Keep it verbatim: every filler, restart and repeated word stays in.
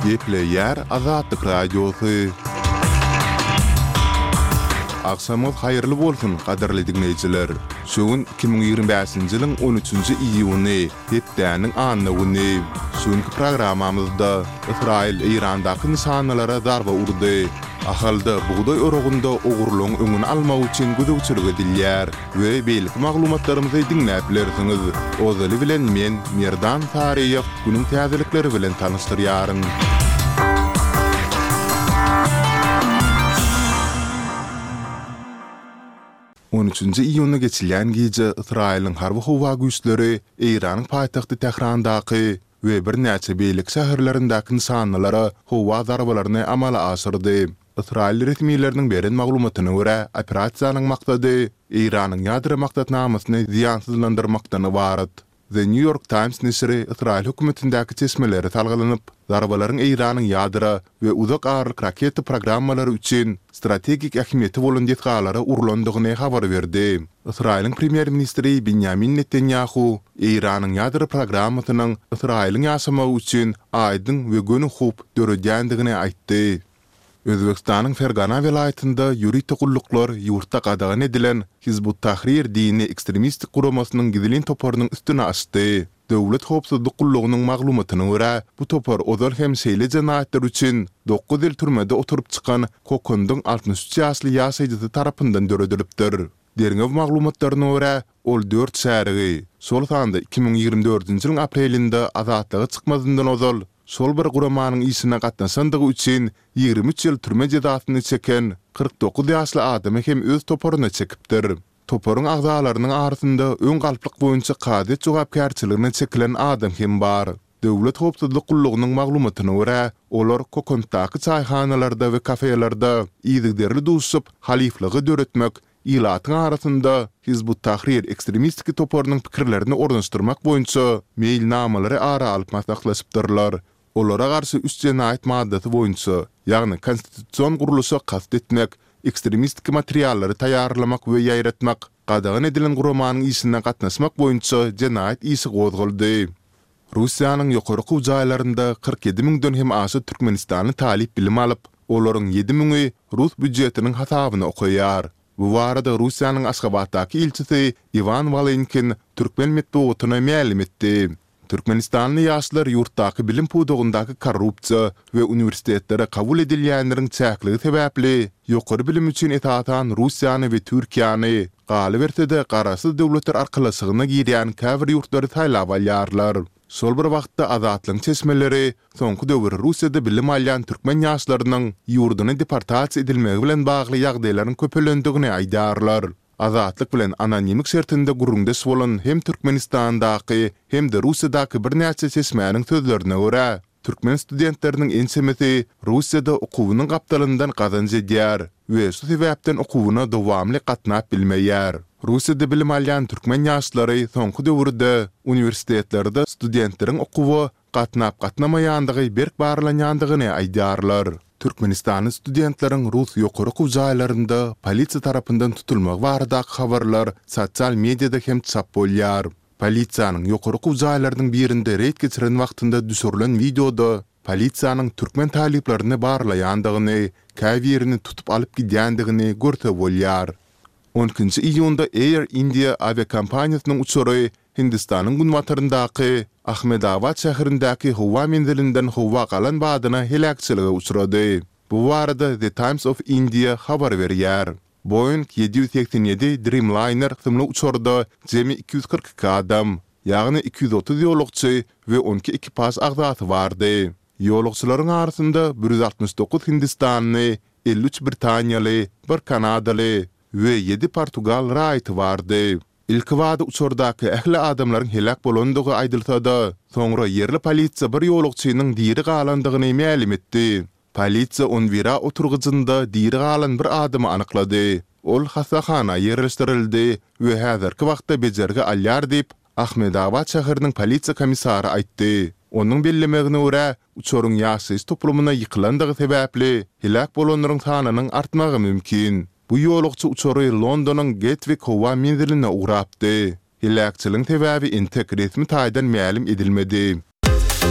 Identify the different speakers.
Speaker 1: Gepleyer Azatlyk Radiosu. Akşamyz haýyrly bolsun, gaderli dinleýijiler. Şuň iki bin ýygrimi beşinji ýylyň on üçünji iýuny, hepdäniň anyny güni. Şuňky programmamyzda Israil Irandaky nişanlara darba urdy. Ahalda buğday oragynda ogurluň öňüni almak üçin güdükçilik edilýär we beýlik maglumatlarymyzy dinläp bilersiňiz. Ozaly bilen men Merdan Tariýew günüň täzelikleri bilen tanyşdyrýaryn. on üçünji iýuny geçilýän gece Israiliň harby howa güýçleri Iranyň paýtagty Tehrandaky we bir näçe beýlik şäherlerindeki nişanlara howa zarbalaryny amala aşyrdy. Israil resmiýetleriniň beren maglumatyna görä, operasiýanyň maksady Iranyň ýadro maksatnamasyny ziýansızlandyrmakdan ibaret. The New York Times nesiri Israil hökümetindäki çeşmeleri talgylanyp, zarbalaryň Iranyň ýadro we uzak arlyk raket programmalary üçin strategik ähmiýeti bolan detgalara urlandygyny habar berdi. Israiliň premier ministri Benjamin Netanyahu Iranyň ýadro programmasynyň Israiliň ýaşamagy üçin aýdyn we gönühüp döredýändigini aýtdy. Özbekistanyň Fergana welaýatynda ýuridik gulluklar ýurtda gadagan edilen Hizbut Tahrir dini ekstremistik guramasynyň gizlin toparynyň üstüne açdy. Döwlet howpsuzlyk gullugynyň maglumatyna görä, bu topar ozal hem şeýle jenaýatlar üçin dokuz ýyl türmede oturup çykan Kokondyň altmış üç ýaşly ýaşaýjysy tarapyndan döredilipdir. Derňew maglumatlaryna görä, ol dört şäherigi şol sanda iki bin ýygrimi dördünji ýylyň aprelinde azatlyga çykmazyndan ozal şol bir guramanyň işine gatnaşandygy üçin ýygrimi üç ýyl türme jezasyny çeken kırk dokuz ýaşly adamy hem öz toparyna çekipdir. Toparyň agzalarynyň arasynda öň galplyk boýunça kadet jogapkärçiligine çekilen adam hem bar. Döwlet howpsuzlyk gullugynyň maglumatyna görä, olar Kokonddaky çaýhanalarda we kafelerde ýygyderli duşup halifligi döretmek ilatyň arasynda Hizbut Tahrir ekstremistik toparynyň pikirlerini ornaşdyrmak boýunça meýilnamalary ara alyp maslahatlaşypdyrlar. Olara garşy üç jenaýat maddasy boýunça, ýagny konstitusiýon gurulyşy kast etmek, ekstremistik materiallary taýýarlamak we ýaýratmak, gadagan edilen guramanyň işine gatnaşmak boýunça jenaýat işi gozguldy. Russiýanyň ýokarky jaýlarynda kırk ýedi miňden hem aşy Türkmenistany talip bilim alyp, olaryň ýedi miňi Rus büdjetiniň hasabyna okuýar. Bu barada Russiýanyň Aşgabatdaky ilçisi Ivan Valenkin Türkmen medeniýetine mälim etdi. Türkmenistanly ýaşlar ýurtdaky bilim pudugundaky korrupsiýa we uniwersitetleri kabul edilýänleriň çäkligi sebäpli ýokary bilim üçin etatan Russiýany we Türkiýany galy berse-de garaşsyz döwletler arkalysygyna girýän käbir ýurtlary taýlap alýarlar. Şol bir wagtda azatlyň çeşmeleri soňky döwür Russiýada bilim alýan türkmen ýaşlarynyň ýurduny deportasiýa edilmegi bilen bagly ýagdaýlaryň köpelendigini aýdarlar. Azatlyk bilen anonimik şertinde gurrundaş bolan hem Türkmenistandaky hem de Russiýadaky bir näçe çeşmäniň sözlerine görä, türkmen studentleriniň ensemesi Russiýada okuwynyň gapdalyndan gazanç edýär we şu sebäpden okuwyna dowamly gatnap bilmeýär. Russiýada bilim alýan türkmen ýaşlary soňky döwürde uniwersitetlerde studentleriň okuwy gatnap gatnamaýandygy berk barlanýandygyny aýdarlar. Türkmenistany studentleriň Rus ýokarky jaýlarynda polisiýa tarapyndan tutulmagy baradaky habarlar sosial mediada hem çap bolýar. Polisiýanyň ýokarky jaýlarynyň birinde reýt geçiren wagtynda düşürilen videoda polisiýanyň türkmen taliplerini barlaýandygyny, käbirini tutup alyp gidýändigini görse bolýar. on ikinji iýunda Air India aviakompaniýasynyň uçury Hindistanyň günwataryndaky Ahmedabad şäherindäki howa menzilinden howa galan badyna helakçylyga uçrady. Bu barada The Times of India habar berýär. Boeing yedi yüz seksen ýedi Dreamliner tymly uçurda jemi iki yüz kırk iki adam, ýagny iki yüz otuz ýolukçy we on iki ekipaj agzasy bardy. Ýolukçylaryň arasynda bir yüz altmış dokuz Hindistanly, elli üç Britaniýaly, bir Kanadaly we ýedi Portugal raýaty bardy. İlk wada uçurdaky ähli adamlaryň helak bolandygy aýdylsa-da, soňra yerli polisiýa bir ýolukçynyň diri galandygyny mälim etdi. Polisiýa on bira oturgyjynda diri galan bir adamy anyklady. Ol hasahana ýerleşdirildi we häzirki wagtda bejerge alýar diýip Ahmedabad şäheriniň polisiýa komissary aýtdy. Onuň bellemegine görä, uçuryň ýaşy toplumyna ýykylandygy sebäpli helak bolanlaryň sanynyň artmagy mümkin. Bu ýolukçy uçury Londonyň Gatwick howa menziline ugrapdy. Helakçylyň sebäbi intek resmi taýdan mälim edilmedi.